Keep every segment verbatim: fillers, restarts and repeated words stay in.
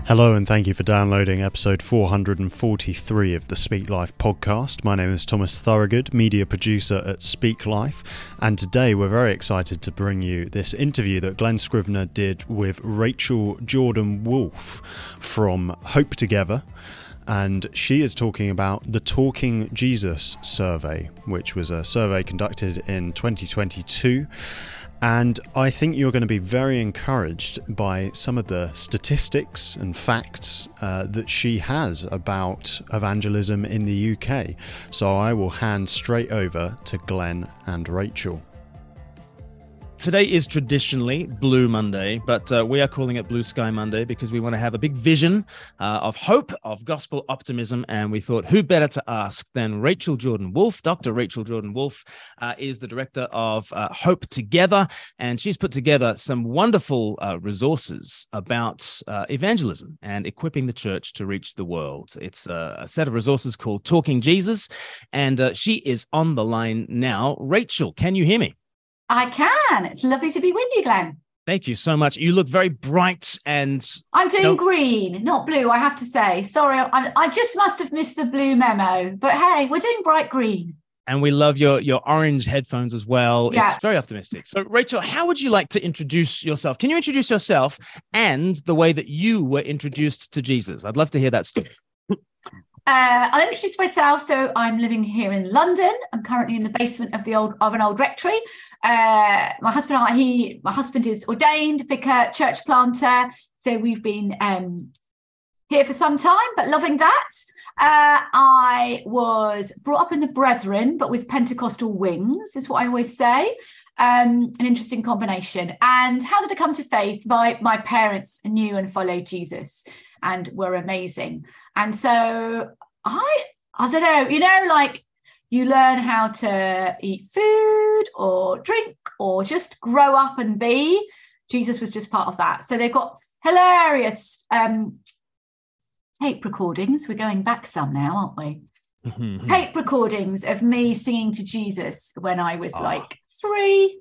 Hello and thank you for downloading episode four hundred forty-three of the Speak Life podcast. My name is Thomas Thorogood, media producer at Speak Life, and today we're very excited to bring you this interview that Glen Scrivener did with Rachel Jordan Wolfe from Hope Together, and she is talking about the Talking Jesus survey, which was a survey conducted in twenty twenty-two. And I think you're going to be very encouraged by some of the statistics and facts uh, that she has about evangelism in the U K. So I will hand straight over to Glen and Rachel. Today is traditionally Blue Monday, but uh, we are calling it Blue Sky Monday because we want to have a big vision uh, of hope, of gospel optimism, and we thought who better to ask than Rachel Jordan Wolfe. Doctor Rachel Jordan Wolfe uh, is the director of uh, Hope Together, and she's put together some wonderful uh, resources about uh, evangelism and equipping the church to reach the world. It's a, a set of resources called Talking Jesus, and uh, she is on the line now. Rachel, can you hear me? I can. It's lovely to be with you, Glen. Thank you so much. You look very bright and... I'm doing no... green, not blue, I have to say. Sorry, I, I just must have missed the blue memo. But hey, we're doing bright green. And we love your, your orange headphones as well. Yeah. It's very optimistic. So, Rachel, how would you like to introduce yourself? Can you introduce yourself and the way that you were introduced to Jesus? I'd love to hear that story. Uh, I'll introduce myself. So I'm living here in London. I'm currently in the basement of the old of an old rectory. Uh, my husband, and I, he, my husband is ordained vicar, church planter. So we've been um, here for some time, but loving that. Uh, I was brought up in the Brethren, but with Pentecostal wings, is what I always say. Um, an interesting combination. And how did I come to faith? My my parents knew and followed Jesus and were amazing. And so I, I don't know, you know, like you learn how to eat food or drink or just grow up and be. Jesus was just part of that. So they've got hilarious um, tape recordings. We're going back some now, aren't we? Mm-hmm. Tape recordings of me singing to Jesus when I was oh. like three.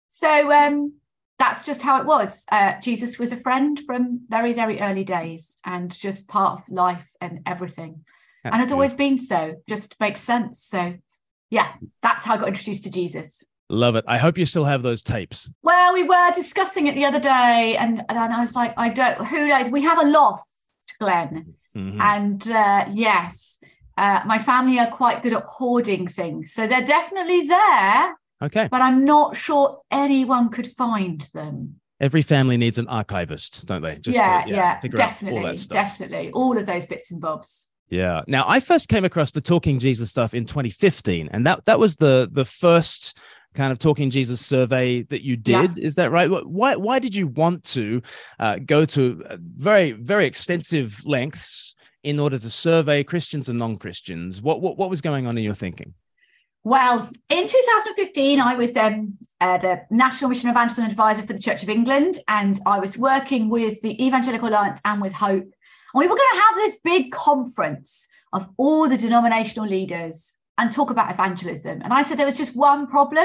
So um, that's just how it was. Uh, Jesus was a friend from very, very early days and just part of life and everything. That's and it's always been so. Just makes sense. So, yeah, that's how I got introduced to Jesus. Love it. I hope you still have those tapes. Well, we were discussing it the other day and, and I was like, I don't, who knows? We have a loft, Glen. Mm-hmm. And uh, yes, uh, my family are quite good at hoarding things. So they're definitely there. Okay. But I'm not sure anyone could find them. Every family needs an archivist, don't they? Just yeah, to, yeah, yeah, figure definitely, out all that stuff. Definitely. All of those bits and bobs. Yeah. Now, I first came across the Talking Jesus stuff in twenty fifteen, and that, that was the, the first kind of Talking Jesus survey that you did. Yeah. Is that right? Why, why did you want to uh, go to very, very extensive lengths in order to survey Christians and non-Christians? What, what, what was going on in your thinking? Well, in two thousand fifteen, I was um, uh, the National Mission Evangelism Advisor for the Church of England, and I was working with the Evangelical Alliance and with Hope. And we were going to have this big conference of all the denominational leaders and talk about evangelism. And I said there was just one problem.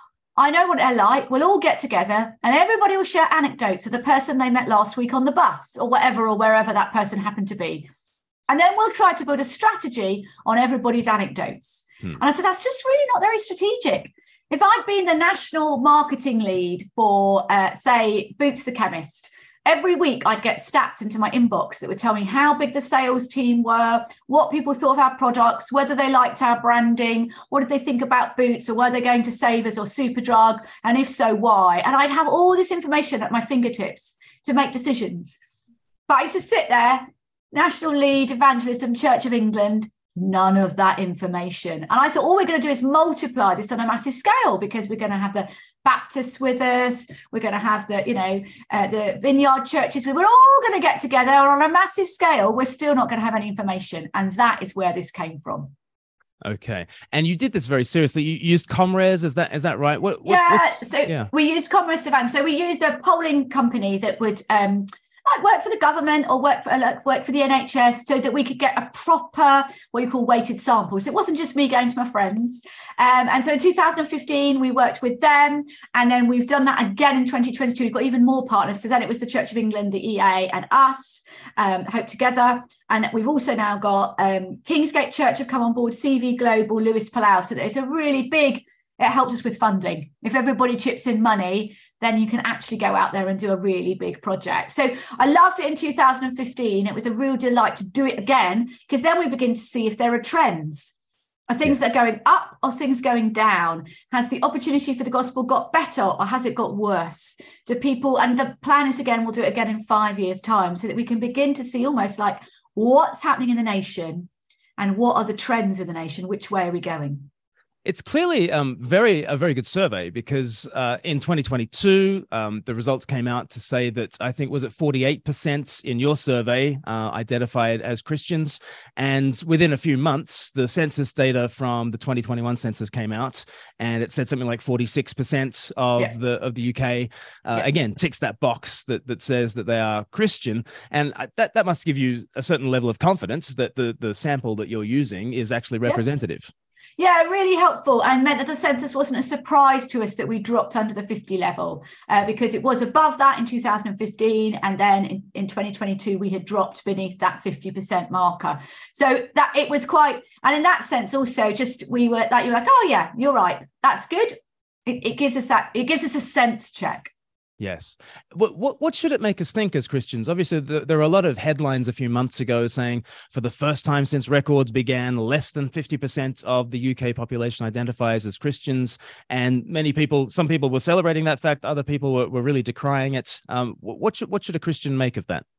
I know what they're like. We'll all get together and everybody will share anecdotes of the person they met last week on the bus or whatever, or wherever that person happened to be. And then we'll try to build a strategy on everybody's anecdotes. Hmm. And I said, that's just really not very strategic. If I'd been the national marketing lead for, uh, say, Boots the Chemist, every week I'd get stats into my inbox that would tell me how big the sales team were, what people thought of our products, whether they liked our branding, what did they think about Boots, or were they going to Savers or Superdrug, and if so, why? And I'd have all this information at my fingertips to make decisions. But I used to sit there, National Lead Evangelism, Church of England, none of that information. And I thought, all we're going to do is multiply this on a massive scale, because we're going to have the Baptists with us, we're going to have the, you know, uh, the vineyard churches. We were all going to get together on a massive scale. We're still not going to have any information. And that is where this came from. Okay. And you did this very seriously. You used ComRes, is that is that right? What, what, yeah, so yeah. we used ComRes Savannah. So we used a polling company that would um, like work for the government or work for like work for the N H S, so that we could get a proper what you call weighted sample. So it wasn't just me going to my friends. Um, and so in two thousand fifteen, we worked with them, and then we've done that again in twenty twenty-two. We've got even more partners. So then it was the Church of England, the E A, and us, um, Hope Together. And we've also now got um, Kingsgate Church have come on board, C V Global, Lewis Palau. So it's a really big, it helps us with funding. If everybody chips in money, then you can actually go out there and do a really big project. So I loved it in two thousand fifteen. It was a real delight to do it again, because then we begin to see if there are trends. Are things yes. that are going up or things going down? Has the opportunity for the gospel got better or has it got worse? Do people, and the plan is again, we'll do it again in five years' time, so that we can begin to see almost like what's happening in the nation and what are the trends in the nation? Which way are we going? It's clearly um, very a very good survey, because uh, in twenty twenty-two, um, the results came out to say that, I think, was it forty-eight percent in your survey uh, identified as Christians. And within a few months, the census data from the twenty twenty-one census came out, and it said something like forty-six percent of yeah. the of the U K, uh, yeah. again, ticks that box that that says that they are Christian. And that, that must give you a certain level of confidence that the, the sample that you're using is actually representative. Yeah. Yeah, really helpful, and meant that the census wasn't a surprise to us that we dropped under the fifty level, uh, because it was above that in two thousand fifteen, and then in, in twenty twenty-two we had dropped beneath that fifty percent marker. So that it was quite, and in that sense also, just we were like, you were like, oh yeah, you're right, that's good. It, it gives us that, it gives us a sense check. Yes. What, what what should it make us think as Christians? Obviously, the, there are a lot of headlines a few months ago saying, for the first time since records began, less than fifty percent of the U K population identifies as Christians. And many people, some people were celebrating that fact. Other people were, were really decrying it. Um, what should, what should a Christian make of that?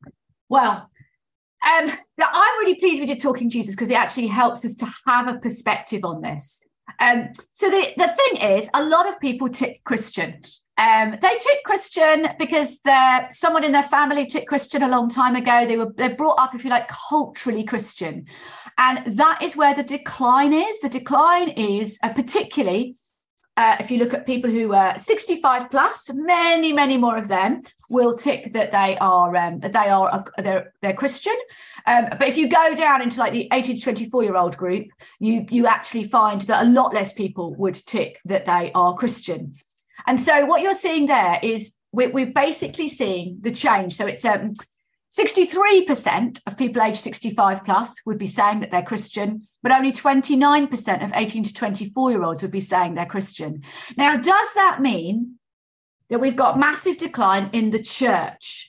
Well, um, I'm really pleased we did Talking Jesus, because it actually helps us to have a perspective on this. Um, so the, the thing is, a lot of people tick Christian. Um, they tick Christian because they're someone in their family ticked Christian a long time ago. They were they're brought up, if you like, culturally Christian, and that is where the decline is. The decline is uh, particularly uh, if you look at people who are sixty-five plus. Many, many more of them will tick that they are um, that they are uh, they're they're Christian. Um, but if you go down into like the eighteen to twenty-four year old group, you you actually find that a lot less people would tick that they are Christian. And so what you're seeing there is we're, we're basically seeing the change. So it's um, sixty-three percent of people aged sixty-five plus would be saying that they're Christian, but only twenty-nine percent of eighteen to twenty-four year olds would be saying they're Christian. Now, does that mean that we've got massive decline in the church?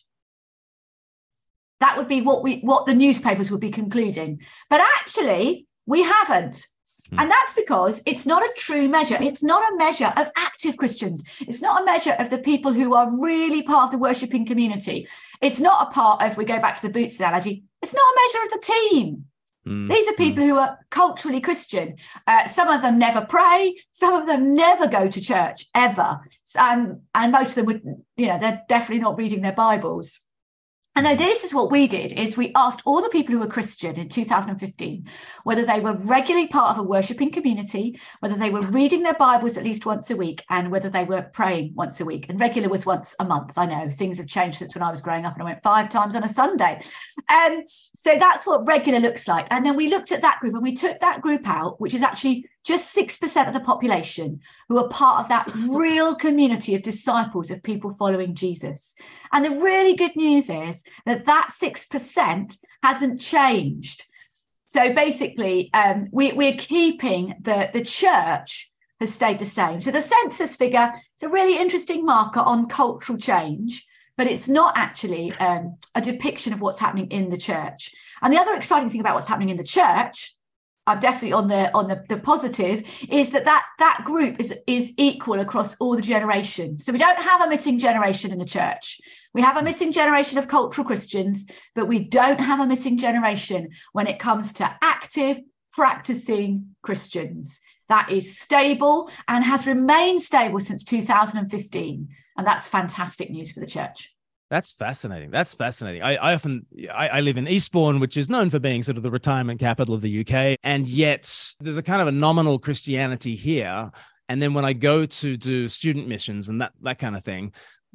That would be what we what the newspapers would be concluding. But actually, we haven't. And that's because it's not a true measure. It's not a measure of active Christians. It's not a measure of the people who are really part of the worshipping community. It's not a part of, we go back to the boots analogy, it's not a measure of the team. Mm. These are people mm. who are culturally Christian. Uh, some of them never pray. Some of them never go to church, ever. And, and most of them would, you know, they're definitely not reading their Bibles. And then this is what we did, is we asked all the people who were Christian in two thousand fifteen, whether they were regularly part of a worshipping community, whether they were reading their Bibles at least once a week, and whether they were praying once a week. And regular was once a month. I know things have changed since when I was growing up and I went five times on a Sunday. Um, so that's what regular looks like. And then we looked at that group and we took that group out, which is actually just six percent of the population who are part of that real community of disciples, of people following Jesus. And the really good news is that that six percent hasn't changed. So basically, um, we, we're keeping the, the church has stayed the same. So the census figure is a really interesting marker on cultural change, but it's not actually um, a depiction of what's happening in the church. And the other exciting thing about what's happening in the church, I'm definitely on the on the, the positive, is that, that that group is, is equal across all the generations. So we don't have a missing generation in the church. We have a missing generation of cultural Christians, but we don't have a missing generation when it comes to active, practicing Christians. That is stable and has remained stable since two thousand fifteen. And that's fantastic news for the church. That's fascinating. That's fascinating. I, I often, I, I live in Eastbourne, which is known for being sort of the retirement capital of the U K. And yet there's a kind of a nominal Christianity here. And then when I go to do student missions and that, that kind of thing,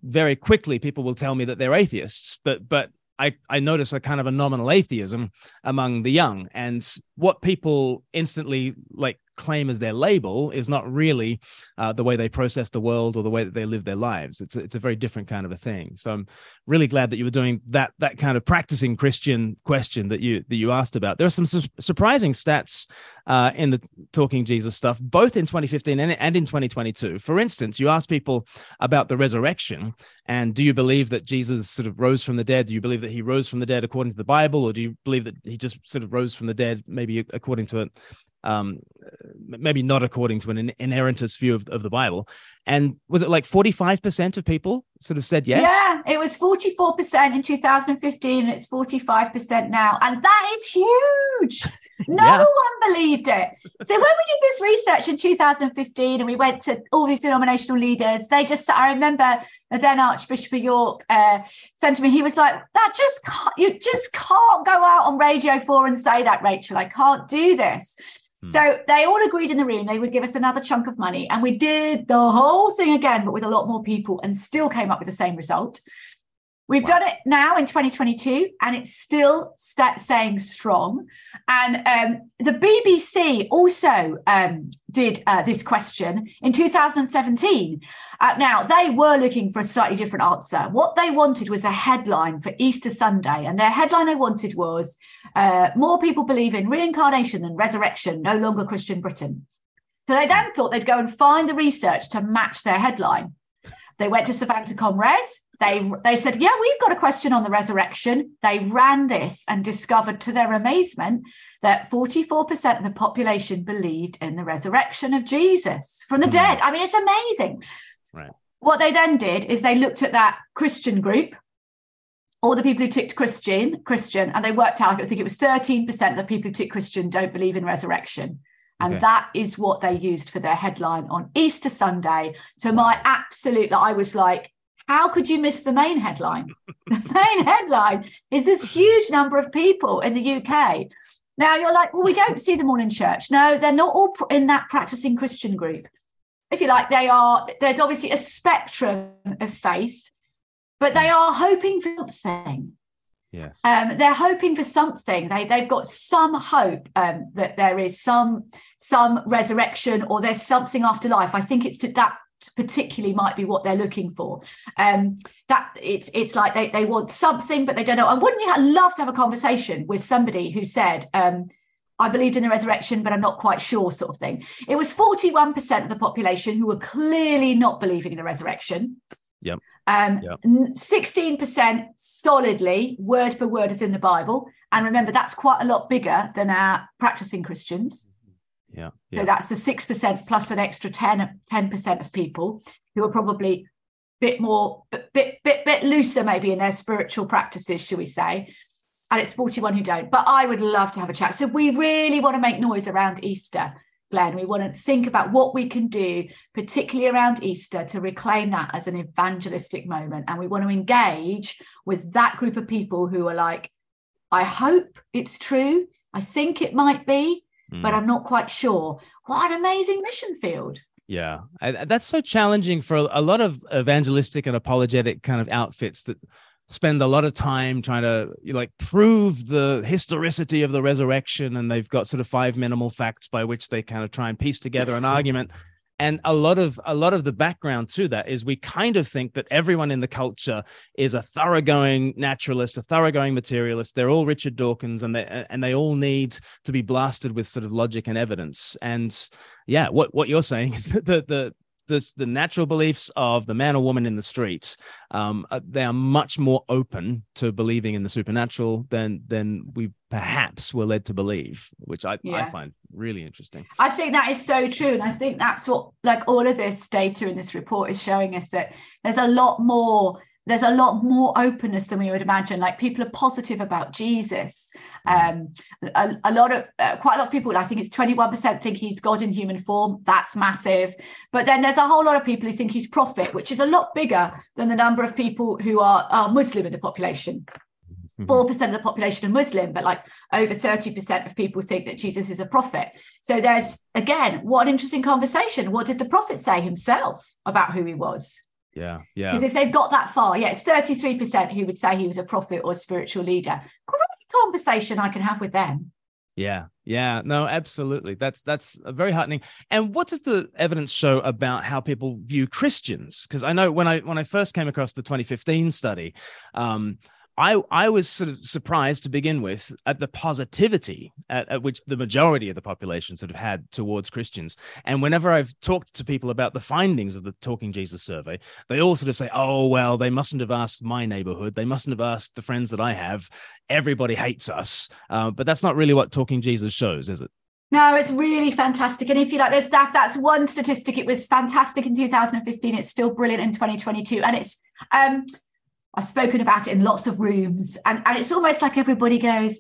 very quickly people will tell me that they're atheists, but but I, I notice a kind of a nominal atheism among the young. And what people instantly like claim as their label is not really uh, the way they process the world or the way that they live their lives. It's a, it's a very different kind of a thing. So I'm really glad that you were doing that that kind of practicing Christian question that you that you asked about. There are some su- surprising stats uh, in the Talking Jesus stuff, both in twenty fifteen and, and in twenty twenty-two. For instance, you asked people about the resurrection, and do you believe that Jesus sort of rose from the dead? Do you believe that he rose from the dead according to the Bible, or do you believe that he just sort of rose from the dead, maybe according to it? Um, maybe not according to an inerrantist view of, of the Bible. And was it like forty-five percent of people sort of said yes? Yeah, it was forty-four percent in two thousand fifteen, and it's forty-five percent now. And that is huge. No Yeah. one believed it. So when we did this research in two thousand fifteen and we went to all these denominational leaders, they just, I remember the then Archbishop of York uh, said to me, he was like, that just can't, you just can't go out on Radio four and say that, Rachel. I can't do this. So they all agreed in the room they would give us another chunk of money, and we did the whole thing again, but with a lot more people, and still came up with the same result. We've Wow. done it now in twenty twenty-two, and it's still st- saying strong. And um, the B B C also um, did uh, this question in two thousand seventeen. Uh, now, they were looking for a slightly different answer. What they wanted was a headline for Easter Sunday, and their headline they wanted was, uh, more people believe in reincarnation than resurrection, no longer Christian Britain. So they then thought they'd go and find the research to match their headline. They went to Savanta Comres. They, they said, yeah, we've got a question on the resurrection. They ran this and discovered to their amazement that forty-four percent of the population believed in the resurrection of Jesus from the Mm. dead. I mean, it's amazing. Right. What they then did is they looked at that Christian group, all the people who ticked Christian, Christian, and they worked out, I think it was thirteen percent of the people who ticked Christian don't believe in resurrection. And Okay. that is what they used for their headline on Easter Sunday. To my absolute, I was like, how could you miss the main headline? The main headline is this huge number of people in the U K. Now you're like, well, we don't see them all in church. No, they're not all pr- in that practicing Christian group. If you like, they are, there's obviously a spectrum of faith, but they are hoping for something. Yes. Um, they're hoping for something. They, they've got some hope um, that there is some, some resurrection, or there's something after life. I think it's to, that particularly might be what they're looking for. Um, that it's it's like they, they want something, but they don't know. And wouldn't you love to have a conversation with somebody who said, um, I believed in the resurrection, but I'm not quite sure, sort of thing. It was forty-one percent of the population who were clearly not believing in the resurrection. Yep. Um, Yep. sixteen percent solidly, word for word, is in the Bible. And remember, that's quite a lot bigger than our practicing Christians. Yeah. So Yeah. that's the six percent plus an extra ten percent of people who are probably a bit more, bit, bit, bit, bit looser maybe in their spiritual practices, shall we say. And it's forty-one who don't. But I would love to have a chat. So we really want to make noise around Easter, Glenn. We want to think about what we can do, particularly around Easter, to reclaim that as an evangelistic moment. And we want to engage with that group of people who are like, I hope it's true. I think it might be, Mm. but I'm not quite sure. What an amazing mission field. Yeah, I, that's so challenging for a, a lot of evangelistic and apologetic kind of outfits that spend a lot of time trying to you know, like prove the historicity of the resurrection, and they've got sort of five minimal facts by which they kind of try and piece together an argument. And a lot of a lot of the background to that is we kind of think that everyone in the culture is a thoroughgoing naturalist, a thoroughgoing materialist. They're all Richard Dawkins, and they and they all need to be blasted with sort of logic and evidence. And yeah, what what you're saying is that the the the, the natural beliefs of the man or woman in the streets, um, they are much more open to believing in the supernatural than than we perhaps were led to believe, which I, Yeah. I find really interesting. I think that is so true. And I think that's what, like, all of this data in this report is showing us, that there's a lot more, there's a lot more openness than we would imagine. Like, people are positive about Jesus. Um, a, a lot of, uh, quite a lot of people, I think it's twenty-one percent think he's God in human form. That's massive. But then there's a whole lot of people who think he's prophet, which is a lot bigger than the number of people who are, are Muslim in the population. four percent of the population are Muslim, but like over thirty percent of people think that Jesus is a prophet. So there's, again, what an interesting conversation. What did the prophet say himself about who he was? Yeah, yeah. Because if they've got that far, yeah, it's thirty-three percent who would say he was a prophet or spiritual leader. Great conversation I can have with them. Yeah, yeah, no, absolutely. That's that's very heartening. And what does the evidence show about how people view Christians? Because I know when I when I first came across the twenty fifteen study, um, I I was sort of surprised to begin with at the positivity at, at which the majority of the population sort of had towards Christians. And whenever I've talked to people about the findings of the Talking Jesus survey, they all sort of say, oh, well, they mustn't have asked my neighborhood. They mustn't have asked the friends that I have. Everybody hates us. Uh, but that's not really what Talking Jesus shows, is it? No, it's really fantastic. And if you like, there's staff, that's one statistic. It was fantastic in two thousand fifteen. It's still brilliant in twenty twenty-two. And it's... um. I've spoken about it in lots of rooms, and, and it's almost like everybody goes,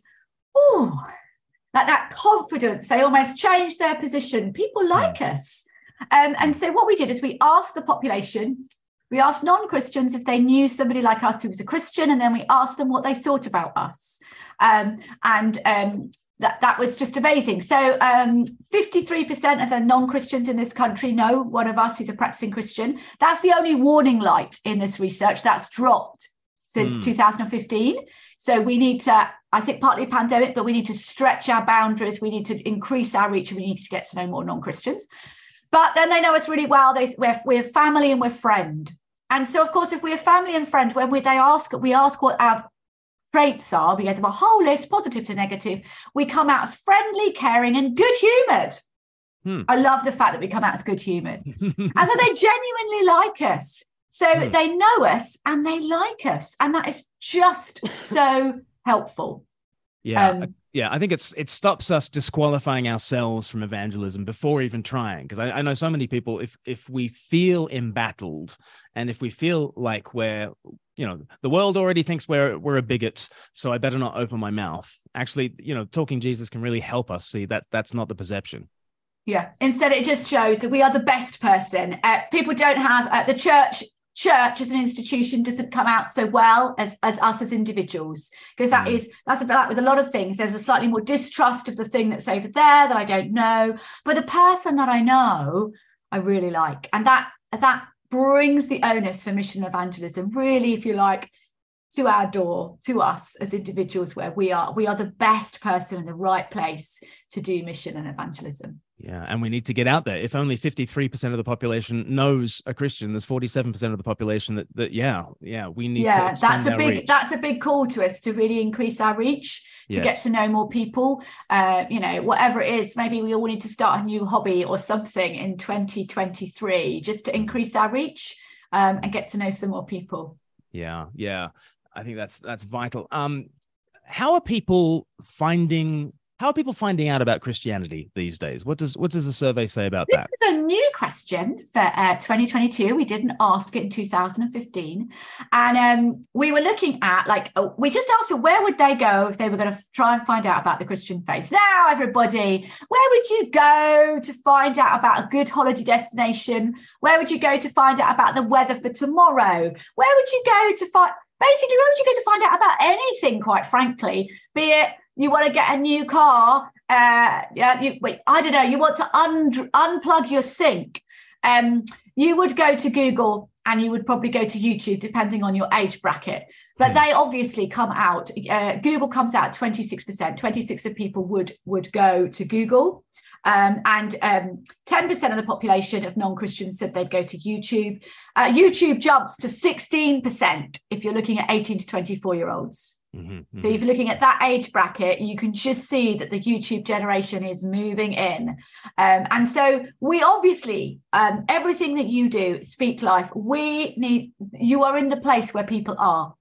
oh, like that confidence. They almost change their position. People like yeah. us. Um, and so what we did is we asked the population, we asked non-Christians if they knew somebody like us who was a Christian, and then we asked them what they thought about us. Um, and um, that, that was just amazing. So um, fifty-three percent of the non-Christians in this country know one of us who's a practicing Christian. That's the only warning light in this research. That's dropped since mm. two thousand fifteen. So we need to, I think partly pandemic, but we need to stretch our boundaries. We need to increase our reach, and we need to get to know more non-Christians. But then they know us really well. They, we're, we're family and we're friend. And so, of course, if we're family and friend, when we, they ask, we ask what our traits are, we get them a whole list, positive to negative. We come out as friendly, caring, and good-humoured. Hmm. I love the fact that we come out as good-humoured. And so they genuinely like us. So hmm. they know us and they like us. And that is just so helpful. Yeah. Um, yeah. I think it's it stops us disqualifying ourselves from evangelism before even trying. Because I, I know so many people, if if we feel embattled and if we feel like we're, you know, the world already thinks we're we're a bigot, so I better not open my mouth. Actually, you know, Talking Jesus can really help us see that that's not the perception. Yeah. Instead, it just shows that we are the best person. Uh, people don't have uh, the church. Church as an institution doesn't come out so well as, as us as individuals, because that mm. is that's a bit like with a lot of things. There's a slightly more distrust of the thing that's over there that I don't know, but the person that I know I really like, and that that brings the onus for mission evangelism really, if you like, to our door, to us as individuals, where we are we are the best person in the right place to do mission and evangelism. Yeah, and we need to get out there. If only fifty-three percent of the population knows a Christian, there's forty-seven percent of the population that, that yeah, yeah, we need yeah, to extend that's a our big reach. That's a big call to us to really increase our reach, to yes. get to know more people. Uh, you know, whatever it is, maybe we all need to start a new hobby or something in twenty twenty-three just to increase our reach um, and get to know some more people. Yeah, yeah, I think that's that's vital. Um, how are people finding? How are people finding out about Christianity these days? What does what does the survey say about this that? This was a new question for uh, twenty twenty-two. We didn't ask it in two thousand fifteen. And um, we were looking at, like, uh, we just asked people, where would they go if they were going to try and find out about the Christian faith? Now, everybody, where would you go to find out about a good holiday destination? Where would you go to find out about the weather for tomorrow? Where would you go to find, basically, where would you go to find out about anything, quite frankly, be it you want to get a new car, uh, yeah, you, wait, I don't know, you want to un- unplug your sink, um, you would go to Google and you would probably go to YouTube, depending on your age bracket. But mm. they obviously come out, uh, Google comes out twenty-six percent, twenty-six of people would, would go to Google. Um, and um, ten percent of the population of non-Christians said they'd go to YouTube. Uh, YouTube jumps to sixteen percent if you're looking at eighteen to twenty-four year olds. Mm-hmm, mm-hmm. So if you're looking at that age bracket, you can just see that the YouTube generation is moving in. Um, and so we obviously, um, everything that you do, Speak Life, we need, you are in the place where people are.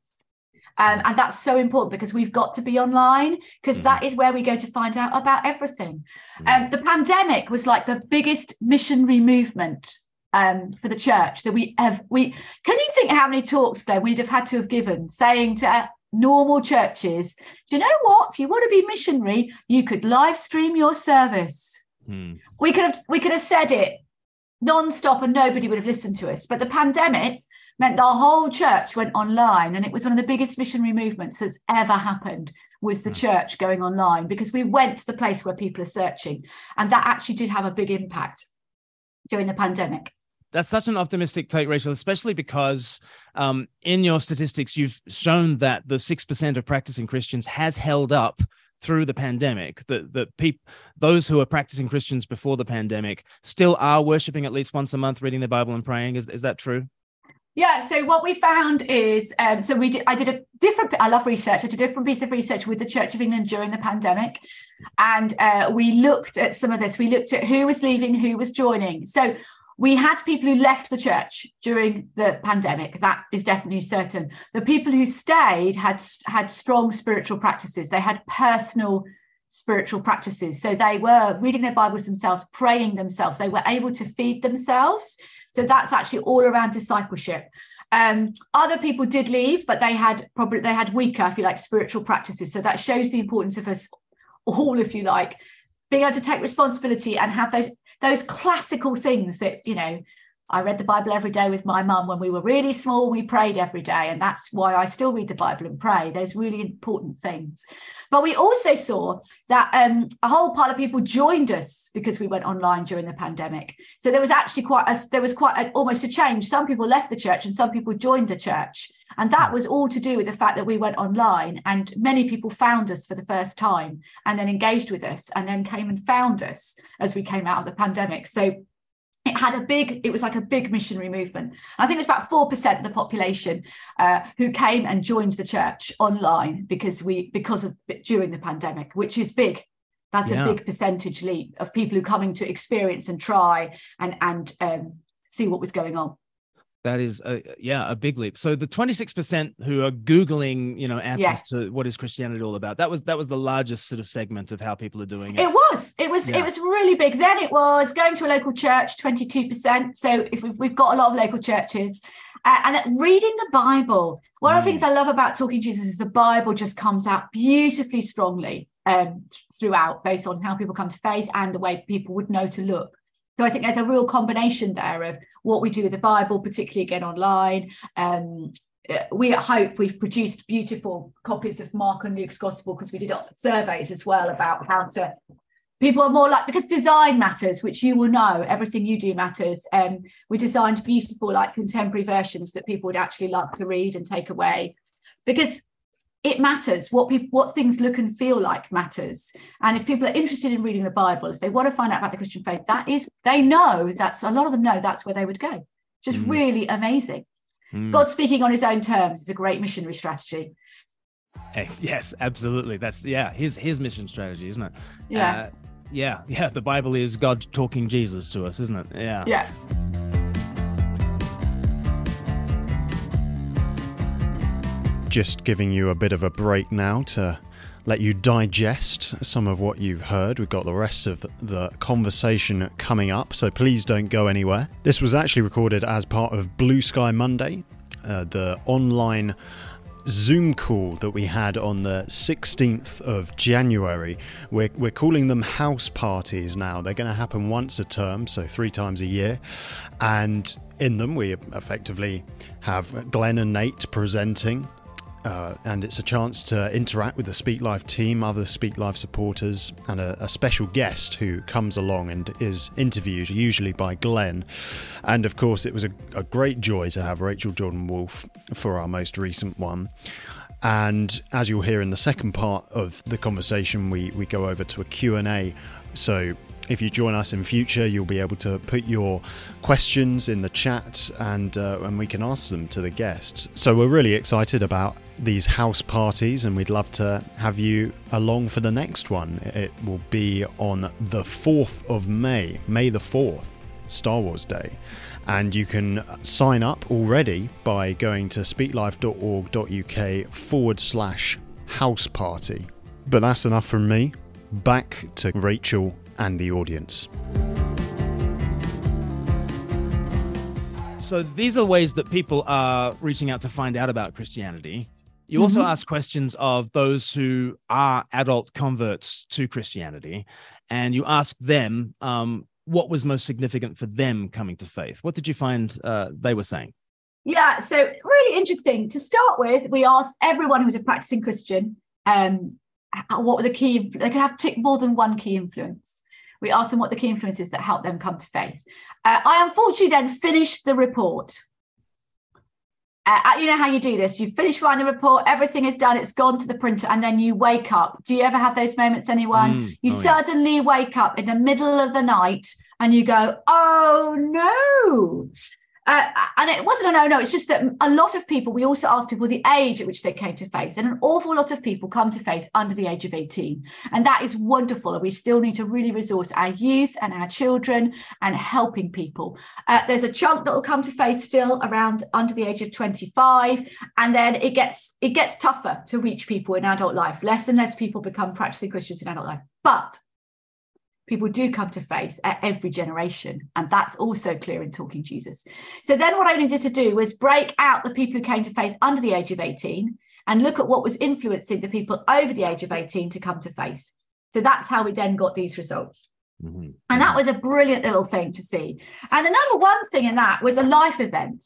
Um, and that's so important, because we've got to be online, because mm-hmm. that is where we go to find out about everything. Mm-hmm. Um, the pandemic was like the biggest missionary movement um, for the church that we have. We can you think how many talks, Glenn, we'd have had to have given saying to uh, normal churches, do you know what? If you want to be missionary, you could live stream your service. Mm. We could have we could have said it non-stop and nobody would have listened to us. But the pandemic meant the whole church went online, and it was one of the biggest missionary movements that's ever happened, was the mm. church going online, because we went to the place where people are searching. And that actually did have a big impact during the pandemic. That's such an optimistic take, Rachel, especially because um, in your statistics, you've shown that the six percent of practicing Christians has held up through the pandemic. That the people, those who are practicing Christians before the pandemic, still are worshiping at least once a month, reading the Bible and praying. Is is that true? Yeah. So what we found is, um, so we did. I did a different. I love research. I did a different piece of research with the Church of England during the pandemic, and uh, we looked at some of this. We looked at who was leaving, who was joining. So we had people who left the church during the pandemic. That is definitely certain. The people who stayed had had strong spiritual practices. They had personal spiritual practices. So they were reading their Bibles themselves, praying themselves. They were able to feed themselves. So that's actually all around discipleship. Um, other people did leave, but they had probably they had weaker, if you like, spiritual practices. So that shows the importance of us all, if you like, being able to take responsibility and have those those classical things that, you know, I read the Bible every day with my mum when we were really small. We prayed every day. And that's why I still read the Bible and pray. Those really important things. But we also saw that um, a whole pile of people joined us because we went online during the pandemic. So there was actually quite a, there was quite a, almost a change. Some people left the church and some people joined the church. And that was all to do with the fact that we went online, and many people found us for the first time and then engaged with us and then came and found us as we came out of the pandemic. So it had a big, it was like a big missionary movement. I think it was about four percent of the population uh, who came and joined the church online because we, because of during the pandemic, which is big. That's yeah. a big percentage leap of people who are coming to experience and try and, and um, see what was going on. That is, a, yeah, a big leap. So the twenty-six percent who are Googling, you know, answers yes. to what is Christianity all about, that was that was the largest sort of segment of how people are doing it. It was, it was, yeah. it was really big. Then it was going to a local church, twenty-two percent. So if we've, we've got a lot of local churches, uh, and reading the Bible. One mm. of the things I love about Talking Jesus is the Bible just comes out beautifully strongly um, throughout, based on how people come to faith and the way people would know to look. So I think there's a real combination there of what we do with the Bible, particularly again online. Um, we at Hope, we've produced beautiful copies of Mark and Luke's Gospel because we did surveys as well about how to, people are more like, because design matters, which you will know, everything you do matters. Um, we designed beautiful, like contemporary versions that people would actually love to read and take away, because it matters. What people, what things look and feel like matters. And if people are interested in reading the Bible, if they want to find out about the Christian faith, that is, they know that's, a lot of them know that's where they would go. Just mm. really amazing. Mm. God speaking on his own terms is a great missionary strategy. Yes, absolutely. That's, yeah, his, his mission strategy, isn't it? Yeah. Uh, yeah. Yeah. The Bible is God talking Jesus to us, isn't it? Yeah. Yeah. Just giving you a bit of a break now to let you digest some of what you've heard. We've got the rest of the conversation coming up, so please don't go anywhere. This was actually recorded as part of Blue Sky Monday, uh, the online Zoom call that we had on the sixteenth of January. We're, we're calling them house parties now. They're going to happen once a term, so three times a year. And in them, we effectively have Glenn and Nate presenting. Uh, and it's a chance to interact with the Speak Life team, other Speak Life supporters, and a, a special guest who comes along and is interviewed, usually by Glenn. And of course, it was a, a great joy to have Rachel Jordan-Wolfe for our most recent one. And as you'll hear in the second part of the conversation, we, we go over to a Q and A. So if you join us in future, you'll be able to put your questions in the chat and uh, and we can ask them to the guests. So we're really excited about these house parties, and we'd love to have you along for the next one. It will be on the fourth of May, May the fourth, Star Wars Day. And you can sign up already by going to speaklife.org.uk forward slash house party. But that's enough from me. Back to Rachel and the audience. So these are ways that people are reaching out to find out about Christianity. You Mm-hmm. also ask questions of those who are adult converts to Christianity, and you ask them um, what was most significant for them coming to faith. What did you find uh, they were saying? Yeah, so really interesting. To start with, we asked everyone who's a practicing Christian um, what were the key, they could have tick more than one key influence. We asked them what the key influences that helped them come to faith. Uh, I unfortunately then finished the report. Uh, you know how you do this. You finish writing the report, everything is done, it's gone to the printer, and then you wake up. Do you ever have those moments, anyone? Mm, you oh, suddenly yeah. wake up in the middle of the night and you go, oh no. Uh, and it wasn't a no, no, it's just that a lot of people, we also asked people the age at which they came to faith, and an awful lot of people come to faith under the age of eighteen. And that is wonderful. And we still need to really resource our youth and our children and helping people. Uh, there's a chunk that will come to faith still around under the age of twenty-five. And then it gets, it gets tougher to reach people in adult life. Less and less people become practicing Christians in adult life. But people do come to faith at every generation. And that's also clear in Talking Jesus. So then what I needed to do was break out the people who came to faith under the age of eighteen and look at what was influencing the people over the age of eighteen to come to faith. So that's how we then got these results. Mm-hmm. And that was a brilliant little thing to see. And the number one thing in that was a life event.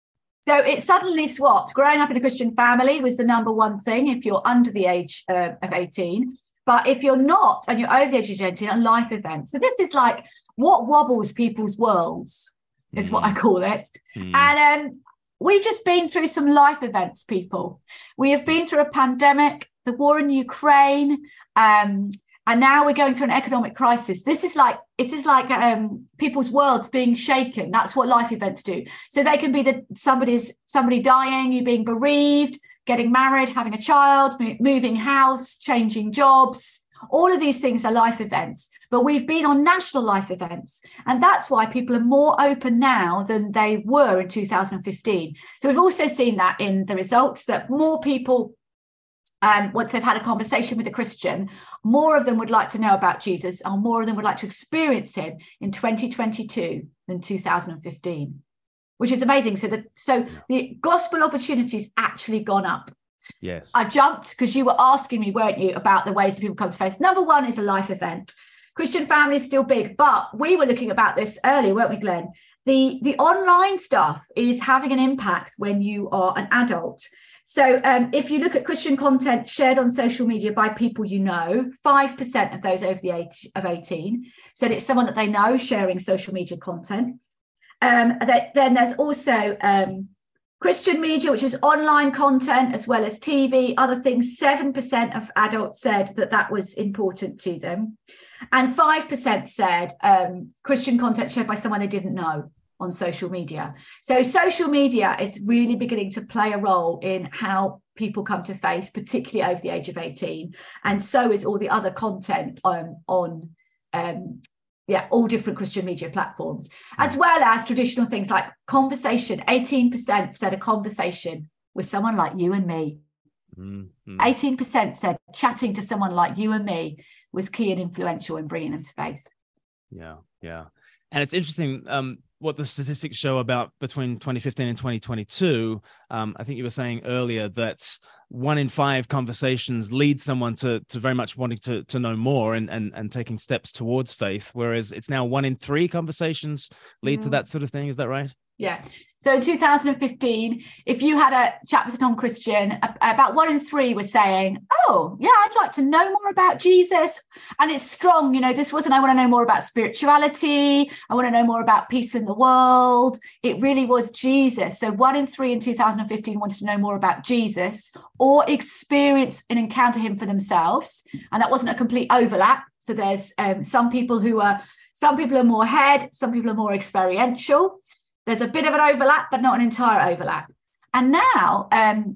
So it suddenly swapped. Growing up in a Christian family was the number one thing if you're under the age uh, of eighteen. But if you're not, and you're over the age of eighteen, a life event. So this is like what wobbles people's worlds, is mm. what I call it. Mm. And um, we've just been through some life events, people. We have been through a pandemic, the war in Ukraine, um, and now we're going through an economic crisis. This is like, it is like um, people's worlds being shaken. That's what life events do. So they can be the somebody's somebody dying, you being bereaved, getting married, having a child, moving house, changing jobs. All of these things are life events. But we've been on national life events. And that's why people are more open now than they were in two thousand fifteen. So we've also seen that in the results, that more people, um, once they've had a conversation with a Christian, more of them would like to know about Jesus, and more of them would like to experience him in twenty twenty-two than two thousand fifteen. Which is amazing. So the so the gospel opportunity's actually gone up. Yes. I jumped because you were asking me, weren't you, about the ways that people come to faith. Number one is a life event. Christian family is still big, but we were looking about this earlier, weren't we, Glenn? The, the online stuff is having an impact when you are an adult. So um, if you look at Christian content shared on social media by people you know, five percent of those over the age of eighteen said it's someone that they know sharing social media content. Um, that, then there's also um, Christian media, which is online content as well as T V, other things. seven percent of adults said that that was important to them. And five percent said um, Christian content shared by someone they didn't know on social media. So social media is really beginning to play a role in how people come to faith, particularly over the age of eighteen. And so is all the other content um, on um Yeah, all different Christian media platforms, as well as traditional things like conversation. eighteen percent said a conversation with someone like you and me. Mm-hmm. eighteen percent said chatting to someone like you and me was key and influential in bringing them to faith. Yeah, yeah. And it's interesting um, what the statistics show about between twenty fifteen and twenty twenty-two. Um, I think you were saying earlier that one in five conversations lead someone to to very much wanting to to know more and and and taking steps towards faith, whereas it's now one in three conversations lead mm. to that sort of thing. Is that right? Yeah. So in two thousand fifteen, if you had a chat with a non-Christian, about one in three were saying, oh, yeah, I'd like to know more about Jesus. And it's strong. You know, this wasn't, I want to know more about spirituality. I want to know more about peace in the world. It really was Jesus. So one in three in two thousand fifteen wanted to know more about Jesus or experience and encounter him for themselves. And that wasn't a complete overlap. So there's um, some people who are, some people are more head, some people are more experiential. There's a bit of an overlap, but not an entire overlap. And now, um,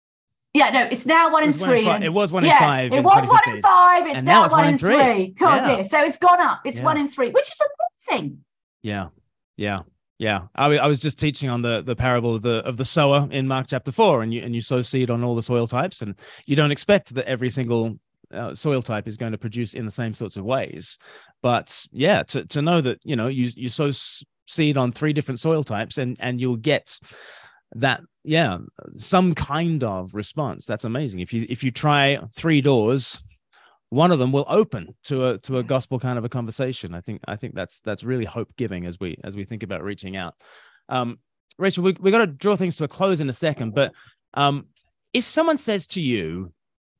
yeah, no, it's now one in three. In it was one in five. It was one in five. It's and now, now it's one, one in in three. three. God, yeah. dear. So it's gone up. It's yeah. one in three, which is amazing. Yeah, yeah, yeah. I, I was just teaching on the the parable of the of the sower in Mark chapter four, and you and you sow seed on all the soil types, and you don't expect that every single uh, soil type is going to produce in the same sorts of ways. But yeah, to to know that you know you you sow seed on three different soil types and and you'll get that yeah some kind of response. That's amazing. If you if you try three doors, one of them will open to a to a gospel kind of a conversation. I think I think that's that's really hope giving as we as we think about reaching out. Um, Rachel, we we got to draw things to a close in a second, but um, if someone says to you,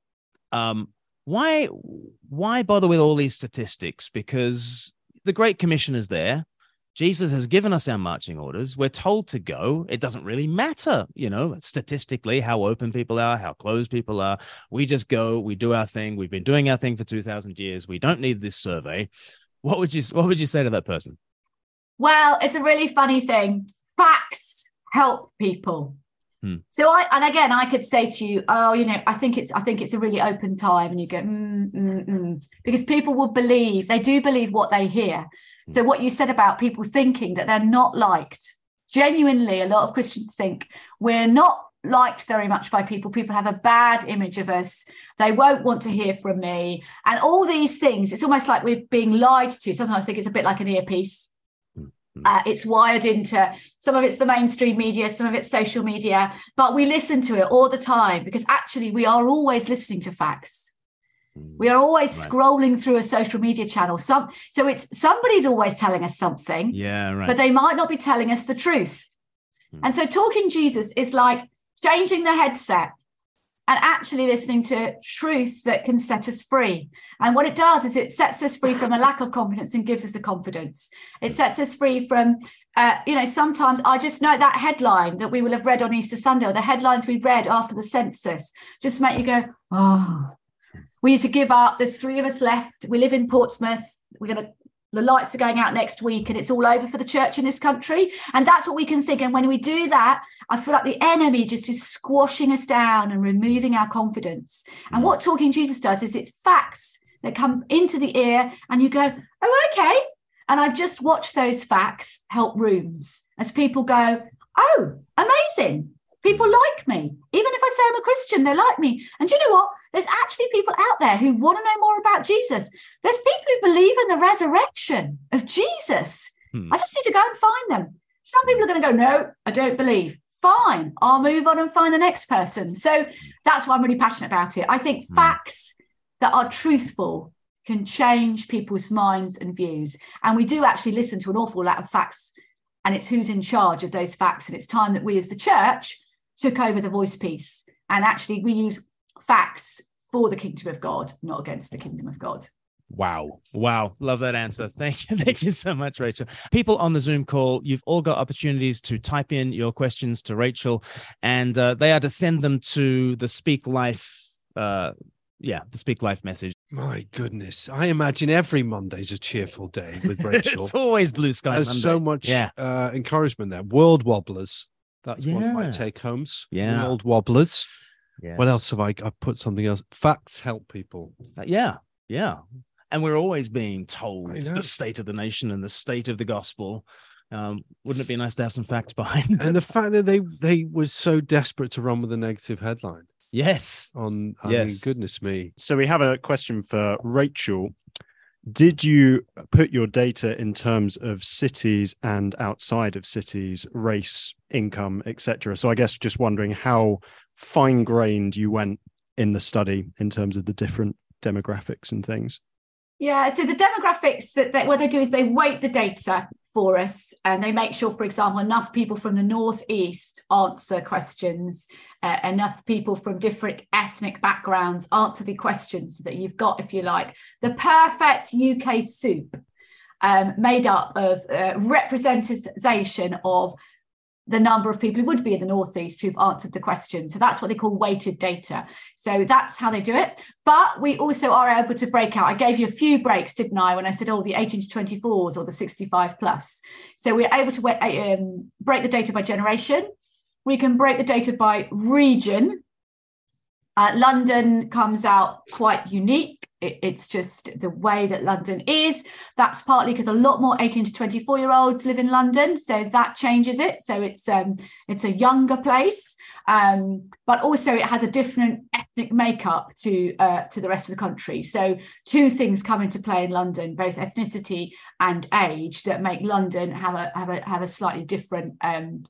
um, why why bother with all these statistics? Because the Great Commission is there. Jesus has given us our marching orders. We're told to go. It doesn't really matter, you know, statistically, how open people are, how closed people are. We just go, we do our thing. We've been doing our thing for two thousand years. We don't need this survey. What would you, what would you say to that person? Well, it's a really funny thing. Facts help people. Hmm. So I, and again, I could say to you, oh, you know, I think it's, I think it's a really open time, and you go, mm, mm, mm, because people will believe, they do believe what they hear. Hmm. So what you said about people thinking that they're not liked, genuinely, a lot of Christians think we're not liked very much by people. People have a bad image of us. They won't want to hear from me, and all these things. It's almost like we're being lied to. Sometimes I think it's a bit like an earpiece. Uh, it's wired into, some of it's the mainstream media, some of it's social media, but we listen to it all the time because actually we are always listening to facts. We are always right. scrolling through a social media channel. Some, so it's somebody's always telling us something, yeah, right. but they might not be telling us the truth. Hmm. And so talking Jesus is like changing the headset and actually listening to truth that can set us free. And what it does is it sets us free from a lack of confidence and gives us a confidence. It sets us free from, uh, you know, sometimes I just know that headline that we will have read on Easter Sunday, or the headlines we read after the census, just make you go, oh, we need to give up. There's three of us left. We live in Portsmouth. We're going to, the lights are going out next week and it's all over for the church in this country. And that's what we can think. And when we do that, I feel like the enemy just is squashing us down and removing our confidence. And what Talking Jesus does is it's facts that come into the ear and you go, oh, okay. And I've just watched those facts help rooms as people go, oh, amazing. People like me. Even if I say I'm a Christian, they like me. And do you know what? There's actually people out there who want to know more about Jesus. There's people who believe in the resurrection of Jesus. Hmm. I just need to go and find them. Some people are going to go, no, I don't believe. Fine, I'll move on and find the next person. So that's why I'm really passionate about it. I think hmm. facts that are truthful can change people's minds and views. And we do actually listen to an awful lot of facts, and it's who's in charge of those facts. And it's time that we as the church took over the voice piece. And actually we use facts for the kingdom of God, not against the kingdom of God. Wow. Wow. Love that answer. Thank you. Thank you so much, Rachel. People on the Zoom call, you've all got opportunities to type in your questions to Rachel, and uh, they are to send them to the Speak Life, uh, yeah, the Speak Life message. My goodness. I imagine every Monday's a cheerful day with Rachel. It's always blue sky There's Monday. so much yeah. uh, encouragement there. World Wobblers. That's yeah. one of my take-homes. Yeah. World Wobblers. Yes. What else have I? I've put something else. Facts help people. Uh, yeah. Yeah. And we're always being told the state of the nation and the state of the gospel. Um, wouldn't it be nice to have some facts behind? And the fact that they they were so desperate to run with a negative headline. Yes. On, I yes. mean, goodness me. So we have a question for Rachel. Did you put your data in terms of cities and outside of cities, race, income, et cetera? So I guess just wondering how fine-grained you went in the study in terms of the different demographics and things. Yeah, so the demographics, that, that what they do is they weight the data for us, and they make sure, for example, enough people from the Northeast answer questions, uh, enough people from different ethnic backgrounds answer the questions, so that you've got, if you like, the perfect U K soup um, made up of uh, representation of the number of people who would be in the Northeast who've answered the question. So that's what they call weighted data. So that's how they do it. But we also are able to break out. I gave you a few breaks, didn't I, when I said, oh, the eighteen to twenty-fours or the sixty-five plus. So we're able to um, break the data by generation. We can break the data by region. Uh, London comes out quite unique. It, it's just the way that London is. That's partly because a lot more eighteen to twenty-four year olds live in London, so that changes it. So it's um it's a younger place, um, but also it has a different ethnic makeup to uh, to the rest of the country. So two things come into play in London, both ethnicity and age, that make London have a have a have a slightly different um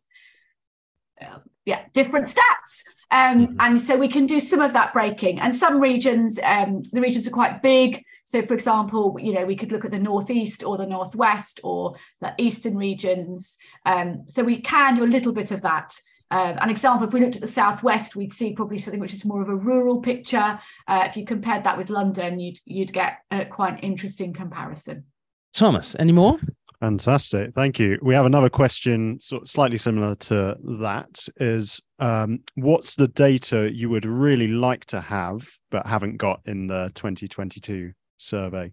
uh, yeah different stats. Um, mm-hmm. And so we can do some of that breaking, and some regions, um, the regions are quite big. So, for example, you know, we could look at the Northeast or the Northwest or the Eastern regions. Um, so we can do a little bit of that. Um, an example, if we looked at the Southwest, we'd see probably something which is more of a rural picture. Uh, if you compared that with London, you'd you'd get uh, quite an interesting comparison. Thomas, any more? Fantastic. Thank you. We have another question sort of slightly similar to that is um, what's the data you would really like to have but haven't got in the twenty twenty-two survey?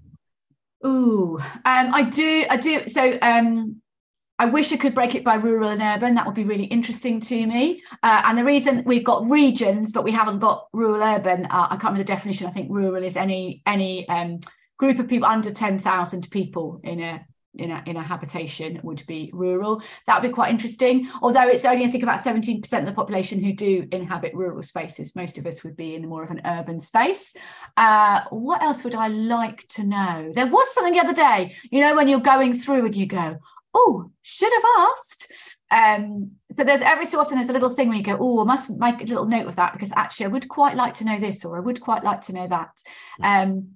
Ooh, um, I do, I do. So um, I wish I could break it by rural and urban. That would be really interesting to me. Uh, and the reason we've got regions, but we haven't got rural urban, uh, I can't remember the definition. I think rural is any any um, group of people under ten thousand people in a in a in a habitation would be rural. That would be quite interesting. Although it's only, I think, about seventeen percent of the population who do inhabit rural spaces. Most of us would be in more of an urban space. Uh, what else would I like to know? There was something the other day, you know, when you're going through and you go, oh, should have asked. Um, so there's every so often there's a little thing where you go, oh, I must make a little note of that because actually I would quite like to know this, or I would quite like to know that. Um,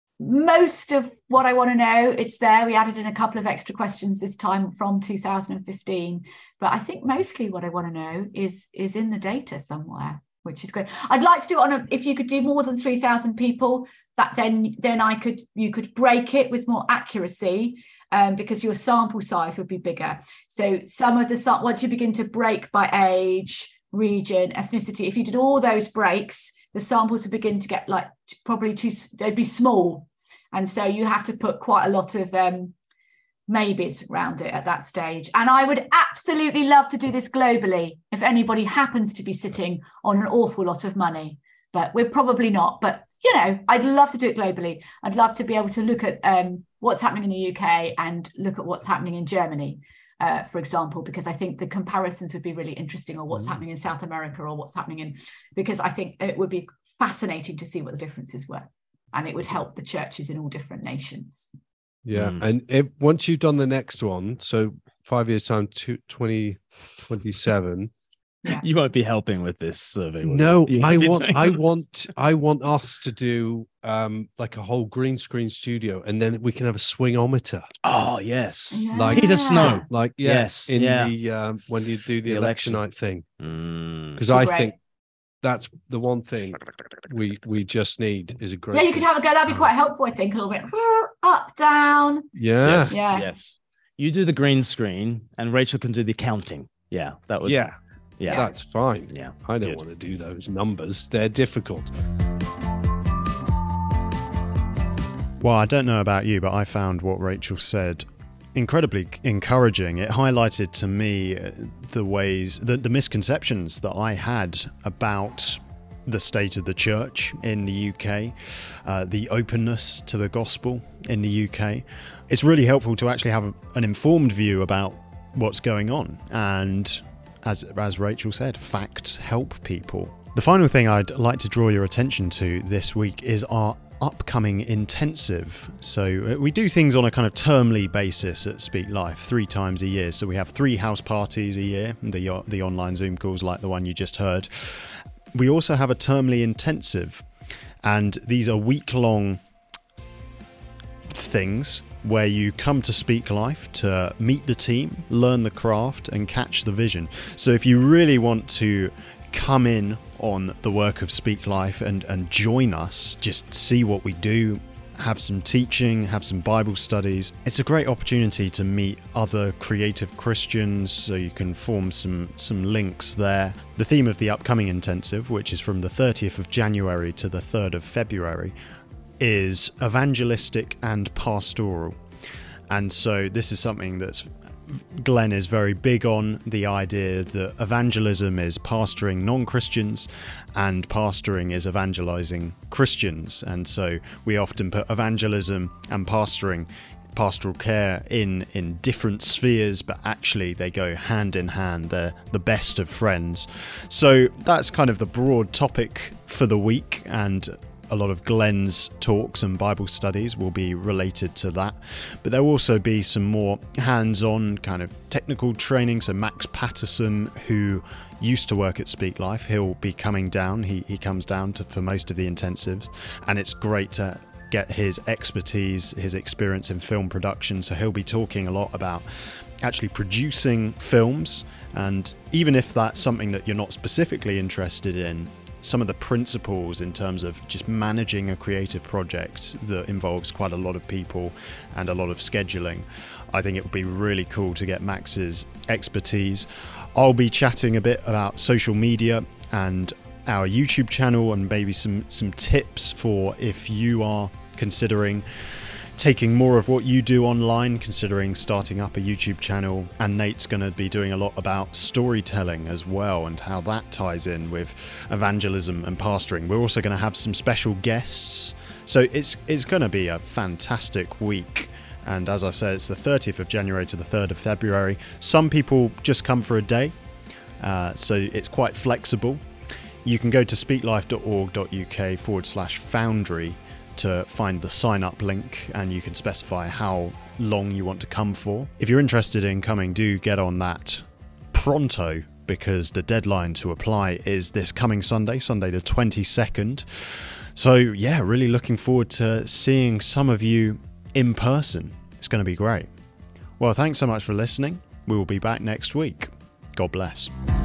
most of what I want to know, it's there. We added in a couple of extra questions this time from two thousand fifteen, but I think mostly what I want to know is is in the data somewhere, which is great. I'd like to do it on a, if you could do more than three thousand people, that then then I could you could break it with more accuracy. Um, because your sample size would be bigger. So some of the, once you begin to break by age, region, ethnicity, if you did all those breaks, the samples would begin to get like probably too, they'd be small. And so you have to put quite a lot of um, maybes around it at that stage. And I would absolutely love to do this globally if anybody happens to be sitting on an awful lot of money, but we're probably not. But you know, I'd love to do it globally. I'd love to be able to look at um, what's happening in the U K and look at what's happening in Germany, uh, for example, because I think the comparisons would be really interesting, or what's mm. happening in South America, or what's happening in, because I think it would be fascinating to see what the differences were, and it would help the churches in all different nations. Yeah. Mm. And if once you've done the next one, so five years time, to twenty twenty-seven. Yeah. You won't be helping with this survey. No, I want, I this. want, I want us to do um, like a whole green screen studio, and then we can have a swingometer. Oh yes, Yeah. Like Peter Snow. Like yeah, Yes, in yeah. the um, when you do the, The election election. night thing, Mm. because I Great. think that's the one thing we we just need is a great. Yeah, you could have a go. That'd be quite helpful, I think, a little bit up, down. Yeah, Yes, Yeah. yes. You do the green screen, and Rachel can do the counting. Yeah, that would. yeah, yeah, that's fine. yeah. I don't Good. want to do those numbers; they're difficult. Well, I don't know about you, but I found what Rachel said incredibly encouraging. It highlighted to me the ways, the, the misconceptions that I had about the state of the church in the U K, uh, the openness to the gospel in the U K. It's really helpful to actually have an informed view about what's going on. And as, as Rachel said, facts help people. The final thing I'd like to draw your attention to this week is our upcoming intensive. So uh, we do things on a kind of termly basis at Speak Life, three times a year. So we have three house parties a year, the uh, the online Zoom calls like the one you just heard. We also have a termly intensive, and these are week-long things where you come to Speak Life to meet the team, learn the craft, and catch the vision. So if you really want to come in on the work of Speak Life and, and join us, just see what we do, have some teaching, have some Bible studies. It's a great opportunity to meet other creative Christians, so you can form some, some links there. The theme of the upcoming intensive, which is from the thirtieth of January to the third of February, is evangelistic and pastoral. And so this is something that's Glenn is very big on, the idea that evangelism is pastoring non-Christians and pastoring is evangelizing Christians. And so we often put evangelism and pastoring, pastoral care in, in different spheres, but actually they go hand in hand. They're the best of friends. So that's kind of the broad topic for the week, and a lot of Glenn's talks and Bible studies will be related to that. But there will also be some more hands-on kind of technical training. So Max Patterson, who used to work at Speak Life, he'll be coming down. He he comes down to, for most of the intensives. And it's great to get his expertise, his experience in film production. So he'll be talking a lot about actually producing films. And even if that's something that you're not specifically interested in, some of the principles in terms of just managing a creative project that involves quite a lot of people and a lot of scheduling. I think it would be really cool to get Max's expertise. I'll be chatting a bit about social media and our YouTube channel, and maybe some some tips for if you are considering taking more of what you do online, considering starting up a YouTube channel. And Nate's going to be doing a lot about storytelling as well, and how that ties in with evangelism and pastoring. We're also going to have some special guests, so it's it's going to be a fantastic week. And as I said, it's the thirtieth of January to the third of February. Some people just come for a day, uh, so it's quite flexible. You can go to speaklife.org.uk forward slash foundry to find the sign up link, and you can specify how long you want to come for. If you're interested in coming, do get on that pronto, because the deadline to apply is this coming Sunday, Sunday the twenty-second. So yeah, really looking forward to seeing some of you in person. It's going to be great. Well, thanks so much for listening. We will be back next week. God bless.